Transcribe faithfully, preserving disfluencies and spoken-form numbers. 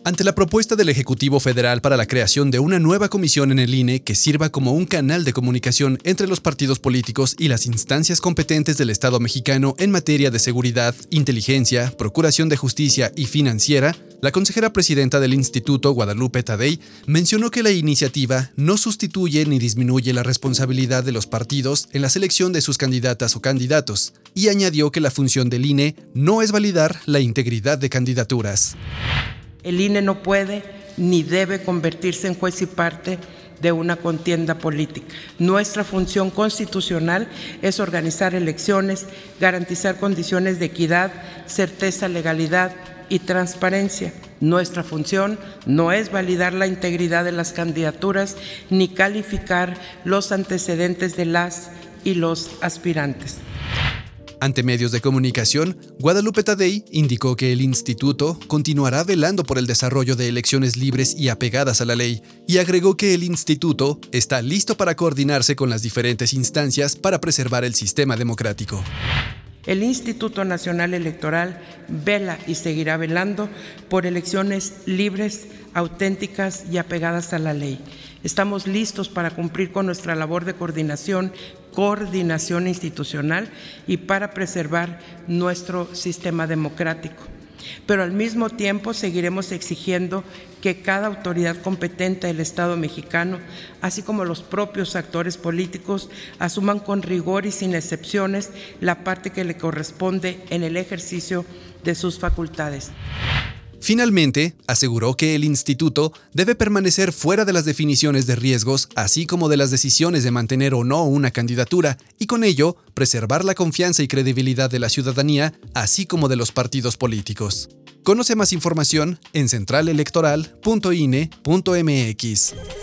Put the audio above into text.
Ante la propuesta del Ejecutivo Federal para la creación de una nueva comisión en el I N E que sirva como un canal de comunicación entre los partidos políticos y las instancias competentes del Estado mexicano en materia de seguridad, inteligencia, procuración de justicia y financiera, la consejera presidenta del Instituto, Guadalupe Tadei, mencionó que la iniciativa no sustituye ni disminuye la responsabilidad de los partidos en la selección de sus candidatas o candidatos, y añadió que la función del I N E no es validar la integridad de candidaturas. El I N E no puede ni debe convertirse en juez y parte de una contienda política. Nuestra función constitucional es organizar elecciones, garantizar condiciones de equidad, certeza, legalidad y transparencia. Nuestra función no es validar la integridad de las candidaturas ni calificar los antecedentes de las y los aspirantes. Ante medios de comunicación, Guadalupe Tadei indicó que el instituto continuará velando por el desarrollo de elecciones libres y apegadas a la ley, y agregó que el instituto está listo para coordinarse con las diferentes instancias para preservar el sistema democrático. El Instituto Nacional Electoral vela y seguirá velando por elecciones libres, auténticas y apegadas a la ley. Estamos listos para cumplir con nuestra labor de coordinación, coordinación institucional y para preservar nuestro sistema democrático. Pero al mismo tiempo seguiremos exigiendo que cada autoridad competente del Estado mexicano, así como los propios actores políticos, asuman con rigor y sin excepciones la parte que le corresponde en el ejercicio de sus facultades. Finalmente, aseguró que el instituto debe permanecer fuera de las definiciones de riesgos, así como de las decisiones de mantener o no una candidatura, y con ello preservar la confianza y credibilidad de la ciudadanía, así como de los partidos políticos. Conoce más información en central electoral punto i n e punto m x.